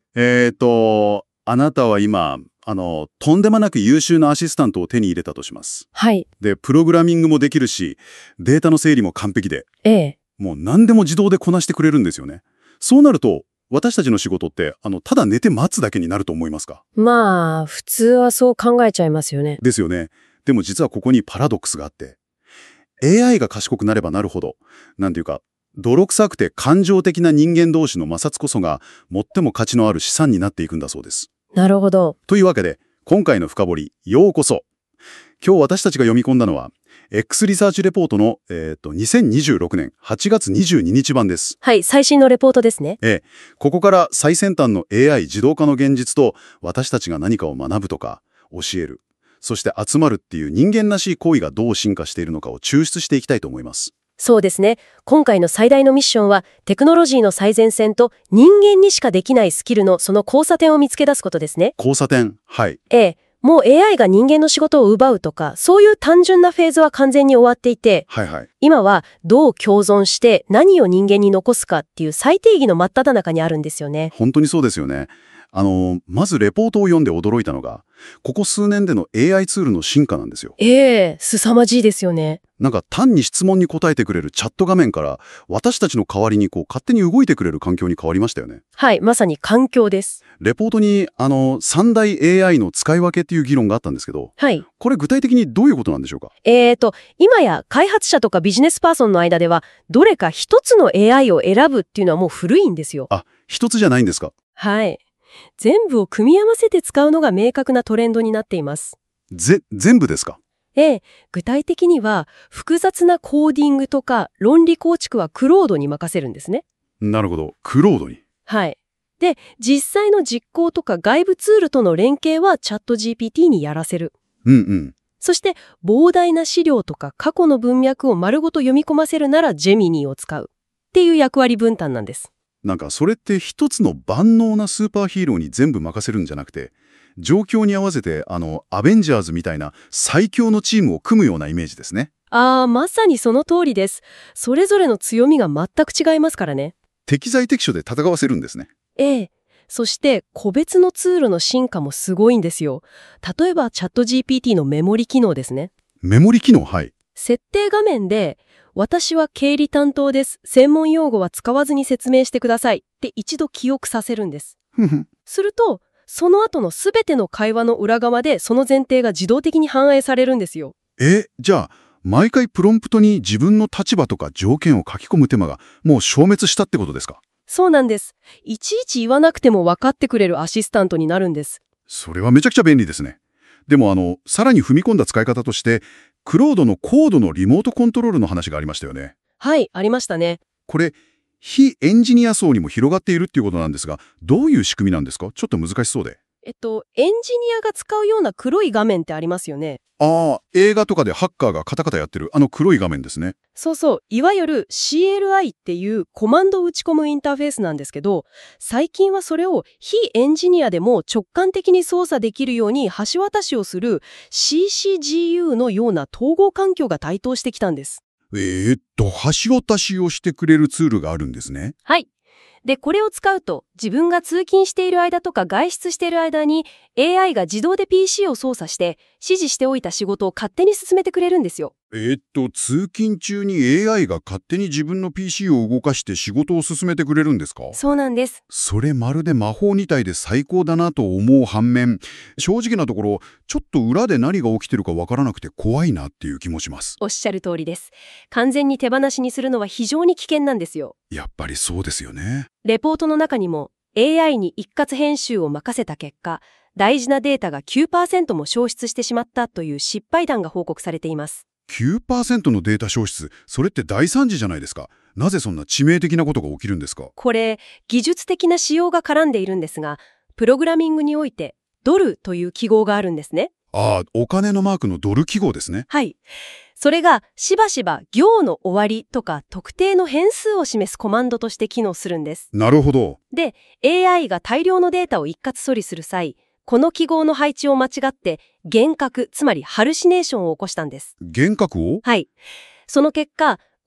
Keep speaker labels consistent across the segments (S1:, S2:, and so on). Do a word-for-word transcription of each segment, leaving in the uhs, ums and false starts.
S1: えーと、あなたは今、あの、とんでもなく優秀なアシスタントを手に入れたとします。
S2: はい。
S1: で、プログラミングもできるし、データの整理も完璧で、
S2: ええ。
S1: もう何でも自動でこなしてくれるんですよね。そうなると、私たちの仕事って、あの、ただ寝て待つだけになると思いますか？
S2: まあ、普通はそう考えちゃいますよね。
S1: ですよね。でも実はここにパラドックスがあって、エーアイ が賢くなればなるほど、なんていうか、泥臭くて感情的な人間同士の摩擦こそが最も価値のある資産になっていくんだそうです。
S2: なるほど。
S1: というわけで、今回の深掘り、ようこそ。今日私たちが読み込んだのは、X リサーチレポートの、えーと、にせんにじゅうろくねんはちがつにじゅうににち版です。
S2: はい、最新のレポートですね。
S1: ええ、ここから最先端の エーアイ 自動化の現実と、私たちが何かを学ぶとか、教える、そして集まるっていう人間らしい行為がどう進化しているのかを抽出していきたいと思います。
S2: そうですね。今回の最大のミッションは、テクノロジーの最前線と人間にしかできないスキルのその交差点を見つけ出すことですね。
S1: 交差点、はい。
S2: ええ、もう エーアイ が人間の仕事を奪うとか、そういう単純なフェーズは完全に終わっていて、
S1: はいはい。
S2: 今はどう共存して何を人間に残すかっていう再定義の真っ只中にあるんですよね。
S1: 本当にそうですよね。あの、まずレポートを読んで驚いたのが、ここ数年での エーアイ ツールの進化なんですよ。
S2: ええ、凄まじいですよね。
S1: なんか単に質問に答えてくれるチャット画面から、私たちの代わりにこう勝手に動いてくれる環境に変わりましたよね。
S2: はい、まさに環境です。
S1: レポートに、あの、三大 エーアイ の使い分けっていう議論があったんですけど、
S2: はい。
S1: これ具体的にどういうことなんでしょうか？
S2: えーと、今や開発者とかビジネスパーソンの間では、どれか一つの エーアイ を選ぶっていうのはもう古いんですよ。
S1: あ、一つじゃないんですか？
S2: はい。全部を組み合わせて使うのが明確なトレンドになっています。
S1: ぜ、全部ですか？
S2: ええ、具体的には、複雑なコーディングとか論理構築はクロードに任せるんですね。
S1: なるほど。クロードに。
S2: はい。で、実際の実行とか外部ツールとの連携はチャット ジーピーティー にやらせる。
S1: うんうん。
S2: そして、膨大な資料とか過去の文脈を丸ごと読み込ませるならジェミニーを使う。っていう役割分担なんです。
S1: なんかそれって一つの万能なスーパーヒーローに全部任せるんじゃなくて、状況に合わせてあのアベンジャーズみたいな最強のチームを組むようなイメージですね。
S2: ああ、まさにその通りです。それぞれの強みが全く違いますからね。
S1: 適材適所で戦わせるんですね。
S2: ええ。そして個別のツールの進化もすごいんですよ。例えばチャット ジーピーティー のメモリ機能ですね。
S1: メモリ機能、はい。
S2: 設定画面で、私は経理担当です。専門用語は使わずに説明してください。って一度記憶させるんです。
S1: ふふ
S2: すると、その後のすべての会話の裏側でその前提が自動的に反映されるんですよ。
S1: え、じゃあ、毎回プロンプトに自分の立場とか条件を書き込む手間がもう消滅したってことですか？
S2: そうなんです。いちいち言わなくても分かってくれるアシスタントになるんです。
S1: それはめちゃくちゃ便利ですね。でもあの、さらに踏み込んだ使い方として、クロードのコードのリモートコントロールの話がありましたよね。
S2: はい、ありましたね。
S1: これ、非エンジニア層にも広がっているっていうことなんですが、どういう仕組みなんですか？ちょっと難しそうで。
S2: えっと、エンジニアが使うような黒い画面ってありますよね。
S1: ああ、映画とかでハッカーがカタカタやってるあの黒い画面ですね。
S2: そうそう、いわゆる シーエルアイ っていうコマンドを打ち込むインターフェースなんですけど、最近はそれを非エンジニアでも直感的に操作できるように橋渡しをする シーシージーユー のような統合環境が台頭してきたんです。
S1: えー、っと、橋渡しをしてくれるツールがあるんですね。
S2: はい。で、これを使うと、自分が通勤している間とか外出している間に エーアイ が自動で ピーシー を操作して指示しておいた仕事を勝手に進めてくれるんですよ。
S1: えー、っと、通勤中に エーアイ が勝手に自分の ピーシー を動かして仕事を進めてくれるんですか？
S2: そうなんです。
S1: それまるで魔法みたいで最高だなと思う反面、正直なところ、ちょっと裏で何が起きてるかわからなくて怖いなっていう気もします。
S2: おっしゃる通りです。完全に手放しにするのは非常に危険なんですよ。
S1: やっぱりそうですよね。
S2: レポートの中にも エーアイ に一括編集を任せた結果、大事なデータが きゅうパーセント も消失してしまったという失敗談が報告されています。
S1: きゅうパーセント のデータ消失、それって大惨事じゃないですか。なぜそんな致命的なことが起きるんですか？
S2: これ、技術的な仕様が絡んでいるんですが、プログラミングにおいてドルという記号があるんですね。
S1: ああ、お金のマークのドル記号ですね。
S2: はい。それがしばしば行の終わりとか特定の変数を示すコマンドとして機能するんです。
S1: なるほど。
S2: で、エーアイ が大量のデータを一括処理する際、この記号の配置を間違って幻覚、つまりハルシネーションを起こしたんです。
S1: 幻覚を？
S2: はい。その結果、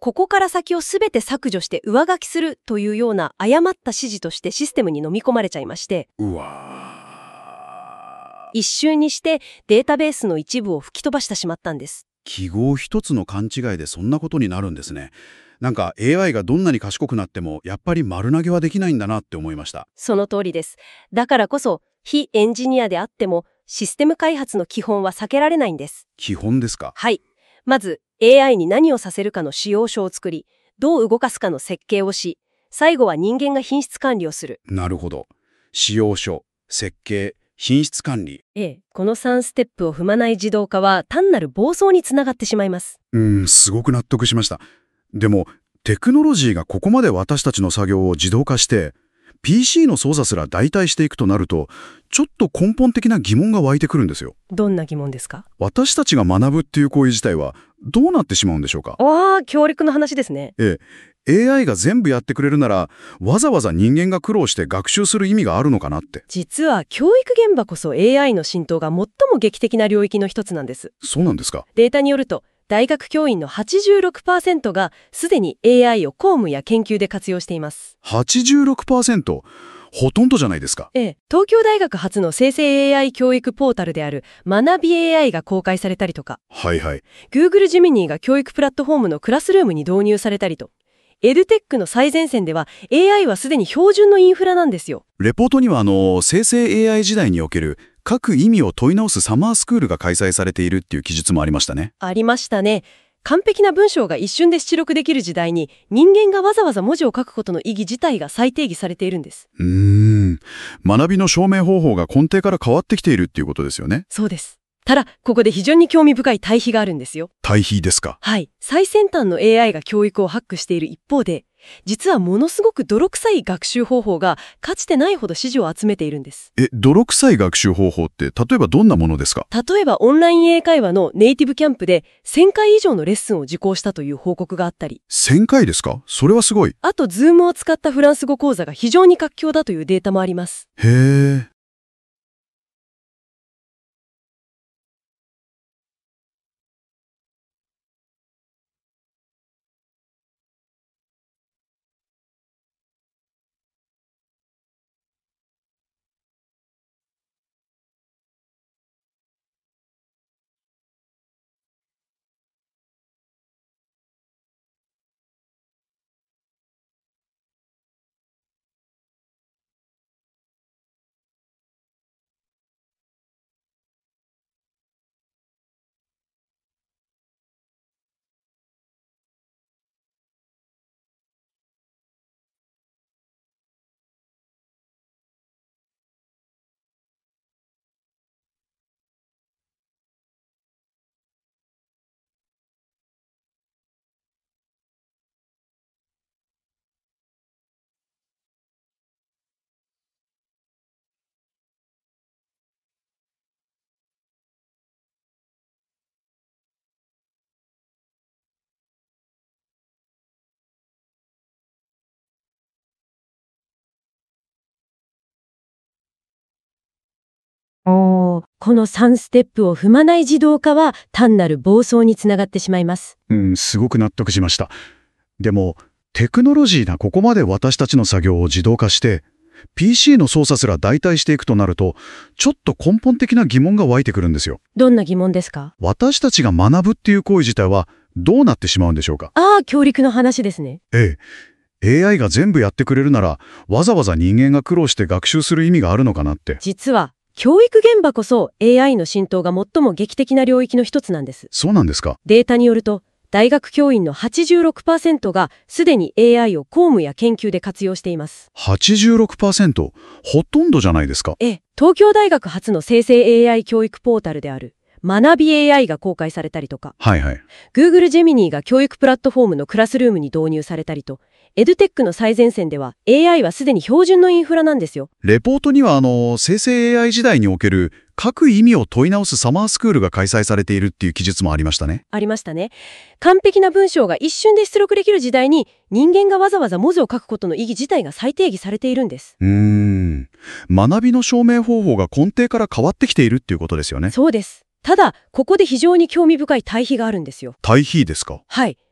S2: ここから先をすべて削除して上書きするというような誤った指示としてシステムに飲み込まれちゃいまして、
S1: うわー。
S2: 一瞬にしてデータベースの一部を吹き飛ばしてしまったんです。
S1: 記号一つの勘違いでそんなことになるんですね。なんか エーアイ がどんなに賢くなってもやっぱり丸投げはできないんだなって思いました。
S2: その通りです。だからこそ非エンジニアであってもシステム開発の基本は避けられないんです。
S1: 基本ですか？
S2: はい。まず エーアイ に何をさせるかの仕様書を作り、どう動かすかの設計をし、最後は人間が品質管理をする。
S1: なるほど。仕様書、設計、品質管理。
S2: ええ、このさんステップを踏まない自動化は単なる暴走につながってしまいます。
S1: うーん、すごく納得しました。でも、テクノロジーがここまで私たちの作業を自動化して、ピーシー の操作すら代替していくとなると、ちょっと根本的な疑問が湧いてくるんですよ。
S2: どんな疑問ですか？
S1: 私たちが学ぶっていう行為自体はどうなってしまうんでしょうか？
S2: わあ、教育の話ですね。
S1: ええ、エーアイ が全部やってくれるなら、わざわざ人間が苦労して学習する意味があるのかなって。
S2: 実は教育現場こそ エーアイ の浸透が最も劇的な領域の一つなんです。
S1: そうなんですか？
S2: データによると、大学教員の はちじゅうろくパーセント がすでに エーアイ を公務や研究で活用しています。
S1: はちじゅうろくパーセント？ ほとんどじゃないですか。
S2: ええ、東京大学発の生成 エーアイ 教育ポータルである学び エーアイ が公開されたりとか、
S1: はいはい。
S2: Google ジェミニーが教育プラットフォームのクラスルームに導入されたりと、エドテックの最前線では エーアイ はすでに標準のインフラなんですよ。
S1: レポートにはあの生成 エーアイ 時代における書く意味を問い直すサマースクールが開催されているっていう記述もありましたね。
S2: ありましたね。完璧な文章が一瞬で出力できる時代に人間がわざわざ文字を書くことの意義自体が再定義されているんです。
S1: うーん。学びの証明方法が根底から変わってきているっていうことですよね。
S2: そうです。ただ、ここで非常に興味深い対比があるんですよ。
S1: 対比ですか？
S2: はい。最先端の エーアイ が教育をハックしている一方で、実はものすごく泥臭い学習方法がかつてないほど支持を集めているんです。
S1: え、泥臭い学習方法って例えばどんなものですか？
S2: 例えばオンライン英会話のネイティブキャンプでせんかい以上のレッスンを受講したという報告があったり、
S1: せんかいですか？それはすごい。
S2: あと Zoom を使ったフランス語講座が非常に活況だというデータもあります。
S1: へー。
S2: おー、このさんステップを踏まない自動化は単なる暴走につながってしまいます。
S1: うん、すごく納得しました。でも、テクノロジーがここまで私たちの作業を自動化して、ピーシー の操作すら代替していくとなると、ちょっと根本的な疑問が湧いてくるんですよ。
S2: どんな疑問ですか？
S1: 私たちが学ぶっていう行為自体はどうなってしまうんでしょうか？
S2: ああ、教育の話ですね。
S1: ええ。エーアイ が全部やってくれるなら、わざわざ人間が苦労して学習する意味があるのかなって。
S2: 実は、教育現場こそ エーアイ の浸透が最も劇的な領域の一つなんです。
S1: そうなんですか？
S2: データによると、大学教員の はちじゅうろくパーセント がすでに エーアイ を公務や研究で活用しています。
S1: はちじゅうろくパーセント？ ほとんどじゃないですか。
S2: ええ、東京大学発の生成 エーアイ 教育ポータルである学び エーアイ が公開されたりとか、
S1: はいはい。
S2: Google ジェミニーが教育プラットフォームのクラスルームに導入されたりと、エドテックの最前線では エーアイ はすでに標準のインフラなんですよ。
S1: レポートにはあの生成 エーアイ 時代における書く意味を問い直すサマースクールが開催されているっていう記述もありましたね。
S2: ありましたね。完璧な文章が一瞬で出力できる時代に人間がわざわざ文字を書くことの意義自体が再定義されているんです。
S1: うーん。学びの証明方法が根底から変わってきているっていうことですよね。
S2: そうです。ただ、ここで非常に興味深い対比があるんですよ。
S1: 対比ですか？
S2: はい。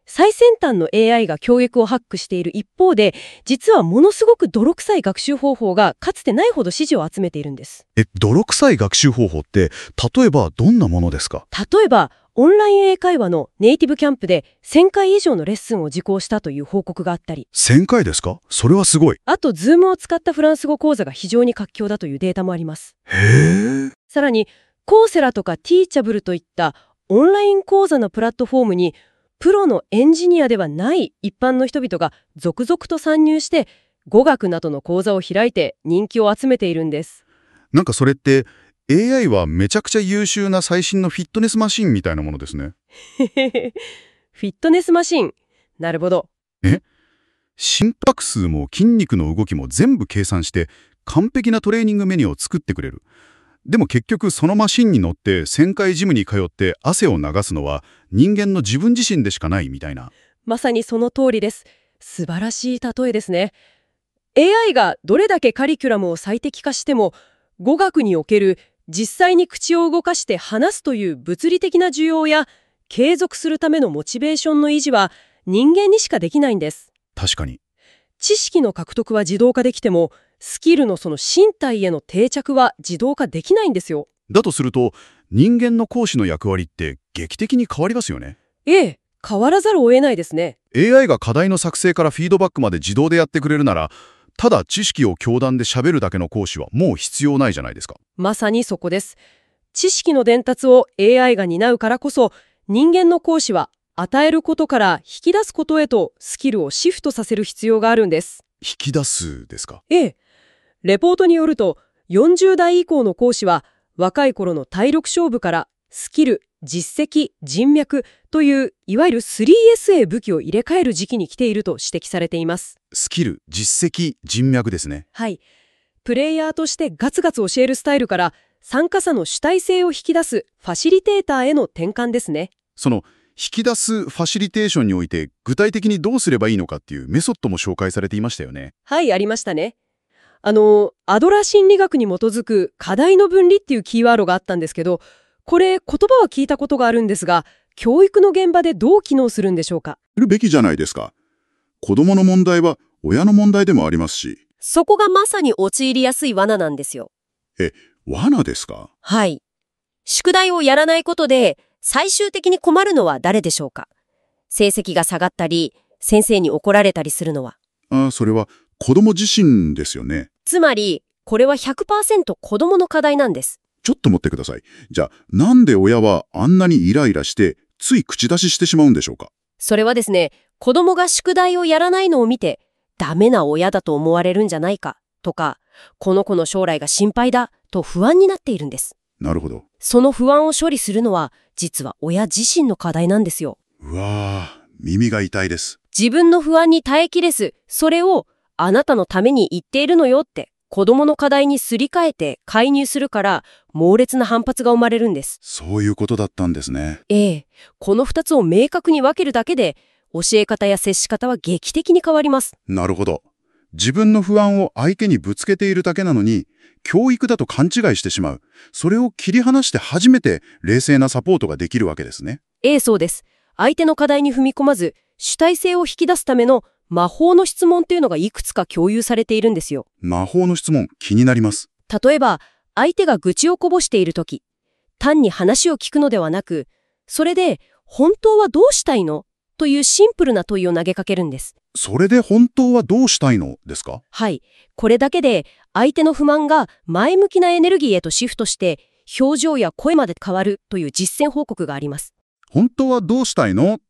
S2: 最先端の エーアイ が教育をハックしている一方で、実はものすごく泥臭い学習方法がかつてないほど支持を集めているんです。
S1: え、泥臭い学習方法って、例えばどんなものですか？
S2: 例えば、オンライン英会話のネイティブキャンプでせんかい以上のレッスンを受講したという報告があったり、
S1: せんかいですか？それはすごい。
S2: あと、ズームを使ったフランス語講座が非常に活況だというデータもあります。
S1: へー。
S2: さらに、コーセラとかティーチャブルといったオンライン講座のプラットフォームに、プロのエンジニアではない一般の人々が続々と参入して、語学などの講座を開いて人気を集めているんです。
S1: なんかそれって、エーアイ はめちゃくちゃ優秀な最新のフィットネスマシンみたいなものですね。
S2: フィットネスマシン。なるほど。
S1: え？心拍数も筋肉の動きも全部計算して、完璧なトレーニングメニューを作ってくれる。でも結局そのマシンに乗ってせんかいジムに通って汗を流すのは人間の自分自身でしかないみたいな。
S2: まさにその通りです。素晴らしい例えですね。エーアイ がどれだけカリキュラムを最適化しても、語学における実際に口を動かして話すという物理的な需要や継続するためのモチベーションの維持は人間にしかできないんです。
S1: 確かに。
S2: 知識の獲得は自動化できても、スキルのその身体への定着は自動化できないんですよ。
S1: だとすると、人間の講師の役割って劇的に変わりますよね。
S2: ええ、変わらざるを得ないですね。
S1: エーアイ が課題の作成からフィードバックまで自動でやってくれるなら、ただ知識を教壇で喋るだけの講師はもう必要ないじゃないですか。
S2: まさにそこです。知識の伝達を エーアイ が担うからこそ、人間の講師は与えることから引き出すことへとスキルをシフトさせる必要があるんです。
S1: 引き出すですか？
S2: ええ。レポートによると、よんじゅうだい以降の講師は若い頃の体力勝負からスキル、実績、人脈といういわゆる スリーエスエー 武器を入れ替える時期に来ていると指摘されています。
S1: スキル、実績、人脈ですね。
S2: はい。プレイヤーとしてガツガツ教えるスタイルから参加者の主体性を引き出すファシリテーターへの転換ですね。
S1: その引き出すファシリテーションにおいて具体的にどうすればいいのかっていうメソッドも紹介されていましたよね。
S2: はい、ありましたね。あの、アドラー心理学に基づく課題の分離っていうキーワードがあったんですけど、これ言葉は聞いたことがあるんですが、教育の現場でどう機能するんでしょうか？
S3: するべきじゃないですか。子供の問題は親の問題でもありますし。
S4: そこがまさに陥りやすい罠なんですよ。
S3: え、罠ですか？
S4: はい。宿題をやらないことで最終的に困るのは誰でしょうか？成績が下がったり、先生に怒られたりするのは。
S3: ああ、それは子供自身ですよね。
S4: つまり、これは ひゃくパーセント 子供の課題なんです。
S3: ちょっと待ってください。じゃあ、なんで親はあんなにイライラして、つい口出ししてしまうんでしょうか？
S4: それはですね、子供が宿題をやらないのを見て、ダメな親だと思われるんじゃないか、とか、この子の将来が心配だ、と不安になっているんです。
S3: なるほど。
S4: その不安を処理するのは、実は親自身の課題なんですよ。
S3: うわぁ、耳が痛いです。
S4: 自分の不安に耐えきれず、それをあなたのために言っているのよって子供の課題にすり替えて介入するから猛烈な反発が生まれるんです。
S3: そういうことだったんですね。
S4: ええ、この二つを明確に分けるだけで教え方や接し方は劇的に変わります。
S3: なるほど。自分の不安を相手にぶつけているだけなのに、教育だと勘違いしてしまう。それを切り離して初めて冷静なサポートができるわけですね。
S4: ええ、そうです。相手の課題に踏み込まず主体性を引き出すための魔法の質問っていうのがいくつか共有されているんですよ。
S3: 魔法の質問、気になります。
S4: 例えば、相手が愚痴をこぼしているとき、単に話を聞くのではなく、それで、本当はどうしたいのというシンプルな問いを投げかけるんです。
S3: それで本当はどうしたいのですか？
S4: はい。これだけで、相手の不満が前向きなエネルギーへとシフトして、表情や声まで変わるという実践報告があります。
S3: 本当はどうしたいのって、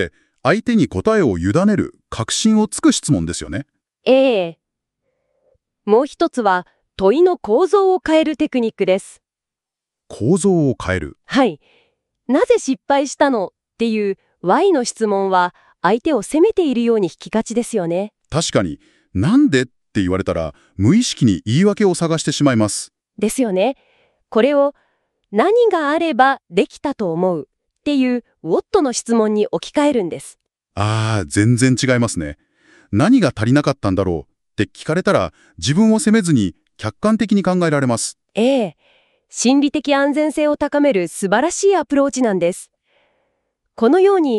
S3: 相手に答えを委ねる、確信をつく質問ですよね。
S2: ええ。もう一つは、問いの構造を変えるテクニックです。
S3: 構造を変える。
S2: はい。なぜ失敗したのっていう ワイ の質問は、相手を責めているように引きがちですよね。
S3: 確かに、なんでって言われたら、無意識に言い訳を探してしまいます。
S2: ですよね。これを、何があればできたと思うっていう ウォット の質問に置き換えるんです。
S3: ああ、全然違いますね。何が足りなかったんだろうって聞かれたら、自分を責めずに客観的に考えられます。
S2: ええ。心理的安全性を高める素晴らしいアプローチなんです。このように、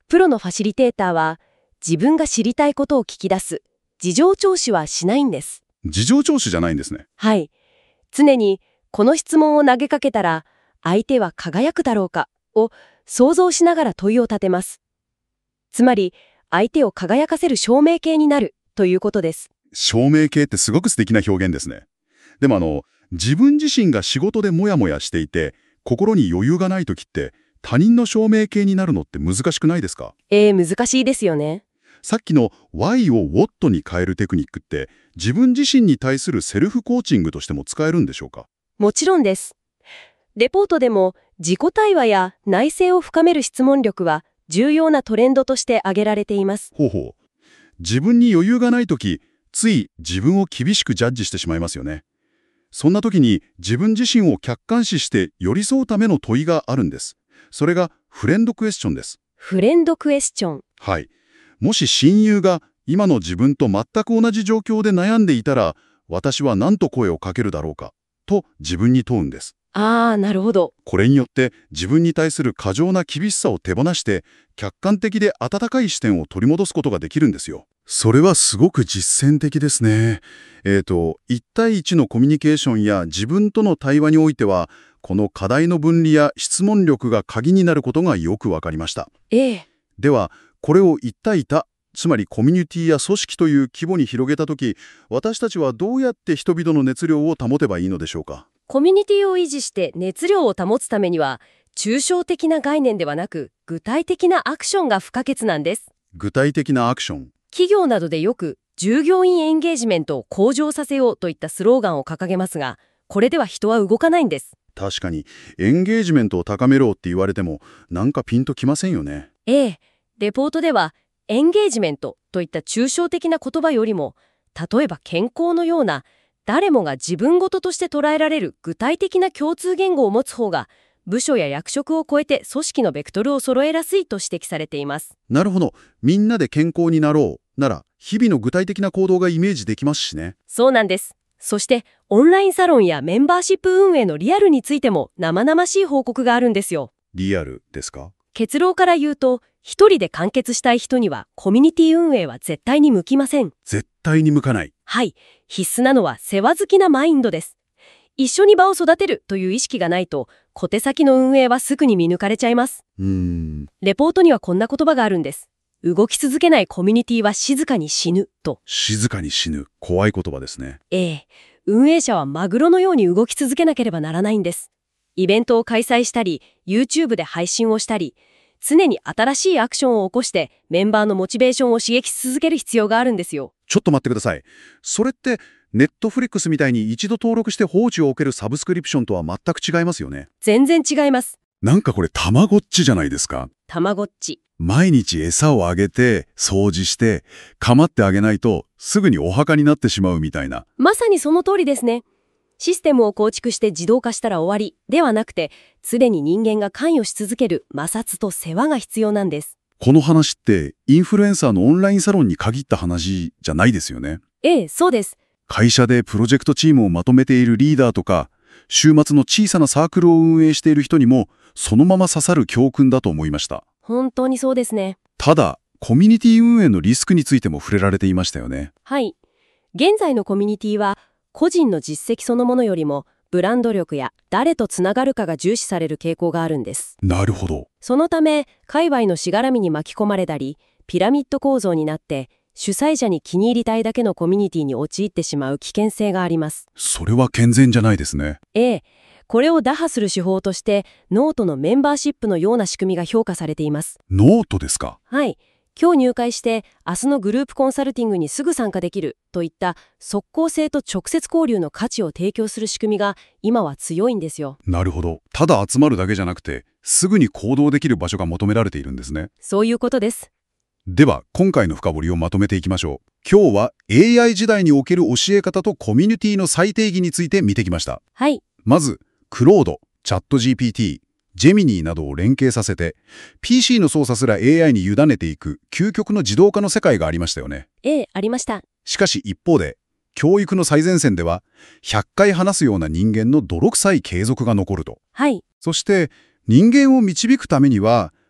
S4: プロのファシリテーターは自分が知りたいことを聞き出す事情聴取はしないんです。
S3: 事情聴取じゃないんですね。
S4: はい。常にこの質問を投げかけたら相手は輝くだろうかを想像しながら問いを立てます。つまり相手を輝かせる証明形になるということです。
S3: 証明形ってすごく素敵な表現ですね。でもあの、自分自身が仕事でモヤモヤしていて、心に余裕がないときって、他人の証明形になるのって難しくないですか？
S4: ええ、難しいですよね。
S3: さっきの Why を What に変えるテクニックって、自分自身に対するセルフコーチングとしても使えるんでしょうか？
S4: もちろんです。レポートでも自己対話や内省を深める質問力は重要なトレンドとして挙げられています。
S3: ほうほう。自分に余裕がないとき、つい自分を厳しくジャッジしてしまいますよね。そんな時に自分自身を客観視して寄り添うための問いがあるんです。それがフレンドクエスチョンです。
S4: フレンドクエスチョン。
S3: はい。もし親友が今の自分と全く同じ状況で悩んでいたら、私は何と声をかけるだろうか、と自分に問うんです。
S4: ああ、なるほど。
S3: これによって自分に対する過剰な厳しさを手放して、客観的で温かい視点を取り戻すことができるんですよ。それはすごく実践的ですね。えっと、一対一のコミュニケーションや自分との対話においては、この課題の分離や質問力が鍵になることがよくわかりました。
S4: ええ。
S3: では、これを一対多、つまりコミュニティや組織という規模に広げたとき、私たちはどうやって人々の熱量を保てばいいのでしょうか？
S4: コミュニティを維持して熱量を保つためには、抽象的な概念ではなく、具体的なアクションが不可欠なんです。
S3: 具体的なアクション。
S4: 企業などでよく、従業員エンゲージメントを向上させようといったスローガンを掲げますが、これでは人は動かないんです。
S3: 確かに、エンゲージメントを高めろって言われても、なんかピンときませんよね。
S4: ええ。レポートでは、エンゲージメントといった抽象的な言葉よりも、例えば健康のような、誰もが自分事として捉えられる具体的な共通言語を持つ方が、部署や役職を超えて組織のベクトルを揃えやすいと指摘されています。
S3: なるほど。みんなで健康になろうなら、日々の具体的な行動がイメージできますしね。
S4: そうなんです。そして、オンラインサロンやメンバーシップ運営のリアルについても生々しい報告があるんですよ。
S3: リアルですか？
S4: 結論から言うと、一人で完結したい人にはコミュニティ運営は絶対に向きません。
S3: 絶対に向かない。
S4: はい。必須なのは世話好きなマインドです。一緒に場を育てるという意識がないと、小手先の運営はすぐに見抜かれちゃいます。
S3: うーん。
S4: レポートにはこんな言葉があるんです。動き続けないコミュニティは静かに死ぬと。
S3: 静かに死ぬ。怖い言葉ですね。
S4: ええ。運営者はマグロのように動き続けなければならないんです。イベントを開催したり、YouTube で配信をしたり、常に新しいアクションを起こしてメンバーのモチベーションを刺激し続ける必要があるんですよ。
S3: ちょっと待ってください。それって、ネットフリックスみたいに一度登録して放置を受けるサブスクリプションとは全く違いますよね。
S4: 全然違います。
S3: なんかこれたまごっちじゃないですか。
S4: たまごっち。
S3: 毎日餌をあげて、掃除して、構ってあげないとすぐにお墓になってしまうみたいな。
S4: まさにその通りですね。システムを構築して自動化したら終わりではなくて、常に人間が関与し続ける摩擦と世話が必要なんです。
S3: この話ってインフルエンサーのオンラインサロンに限った話じゃないですよね。
S4: ええ、そうです。
S3: 会社でプロジェクトチームをまとめているリーダーとか、週末の小さなサークルを運営している人にも、そのまま刺さる教訓だと思いました。
S4: 本当にそうですね。
S3: ただ、コミュニティ運営のリスクについても触れられていましたよね。
S4: はい。現在のコミュニティは、個人の実績そのものよりも、ブランド力や誰とつながるかが重視される傾向があるんです。
S3: なるほど。
S4: そのため、界隈のしがらみに巻き込まれたり、ピラミッド構造になって、主催者に気に入りたいだけのコミュニティに陥ってしまう危険性があります。
S3: それは健全じゃないですね。
S4: ええ。これを打破する手法として、ノートのメンバーシップのような仕組みが評価されています。
S3: ノートですか？
S4: はい。今日入会して、明日のグループコンサルティングにすぐ参加できるといった即効性と直接交流の価値を提供する仕組みが今は強いんですよ。
S3: なるほど。ただ集まるだけじゃなくて、すぐに行動できる場所が求められているんですね。
S4: そういうことです。
S3: では、今回の深掘りをまとめていきましょう。今日は エーアイ 時代における教え方とコミュニティの再定義について見てきました。
S4: はい。
S3: まず、クロード、チャット ジーピーティー、ジェミニーなどを連携させて、ピーシー の操作すら エーアイ に委ねていく究極の自動化の世界がありましたよね。
S4: ええ、ありました。
S3: しかし一方で、教育の最前線では、ひゃっかい話すような人間の泥臭い継続が残ると。
S4: はい。
S3: そして、人間を導くためには、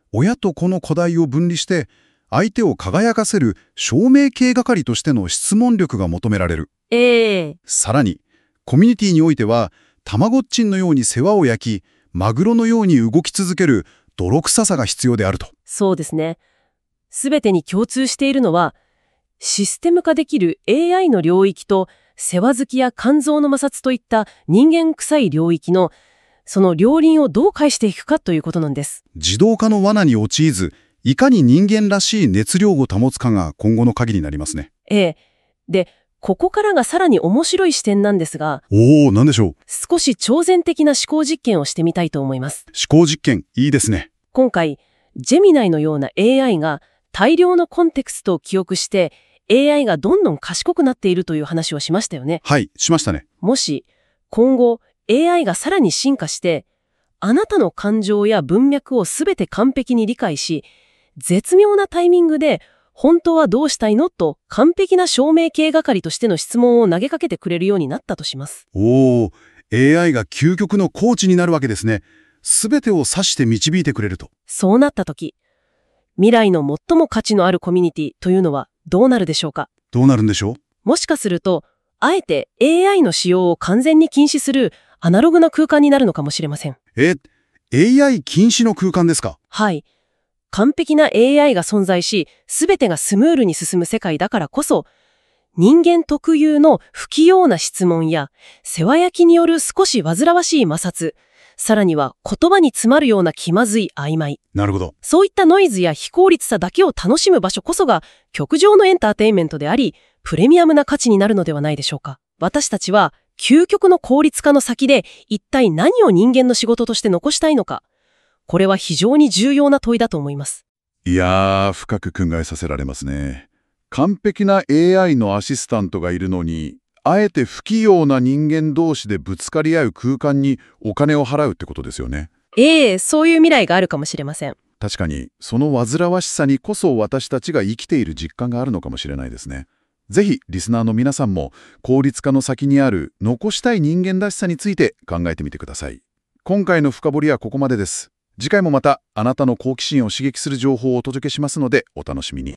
S3: 親と子の課題を分離して、相手を輝かせる証明系係としての質問力が求められる。
S4: ええ。
S3: さらに、コミュニティにおいては、たまごっちんのように世話を焼き、マグロのように動き続ける泥臭さが必要であると。
S4: そうですね。すべてに共通しているのは、システム化できる エーアイ の領域と、世話好きや肝臓の摩擦といった人間臭い領域の、その両輪をどう返していくかということなんです。
S3: 自動化の罠に陥ず、いかに人間らしい熱量を保つかが今後の鍵になりますね。
S4: ええ。で、ここからがさらに面白い視点なんですが、
S3: おー、なんでしょう。
S4: 少し超然的な思考実験をしてみたいと思います。
S3: 思考実験、いいですね。
S4: 今回、ジェミナイのような エーアイ が大量のコンテクストを記憶して、エーアイ がどんどん賢くなっているという話をしましたよね。
S3: はい、しましたね。
S4: もし、今後、エーアイ がさらに進化して、あなたの感情や文脈をすべて完璧に理解し、絶妙なタイミングで、本当はどうしたいのと完璧な証明系係としての質問を投げかけてくれるようになったとします。
S3: おー、エーアイ が究極のコーチになるわけですね。すべてを指して導いてくれると。
S4: そうなったとき、未来の最も価値のあるコミュニティというのはどうなるでしょうか。
S3: どうなるんでしょう。
S4: もしかすると、あえて エーアイ の使用を完全に禁止するアナログな空間になるのかもしれません。
S3: え、エーアイ 禁止の空間ですか。
S4: はい。完璧な エーアイ が存在し、すべてがスムールに進む世界だからこそ、人間特有の不器用な質問や、世話焼きによる少し煩わしい摩擦、さらには言葉に詰まるような気まずい曖昧。
S3: なるほど。
S4: そういったノイズや非効率さだけを楽しむ場所こそが、極上のエンターテインメントであり、プレミアムな価値になるのではないでしょうか。私たちは、究極の効率化の先で、一体何を人間の仕事として残したいのか。これは非常に重要な問いだと思います。
S3: いやー、深く考えさせられますね。完璧な エーアイ のアシスタントがいるのに、あえて不器用な人間同士でぶつかり合う空間にお金を払うってことですよね。
S4: ええ、そういう未来があるかもしれません。
S3: 確かに、その煩わしさにこそ私たちが生きている実感があるのかもしれないですね。ぜひ、リスナーの皆さんも、効率化の先にある残したい人間らしさについて考えてみてください。今回の深掘りはここまでです。次回もまたあなたの好奇心を刺激する情報をお届けしますのでお楽しみに。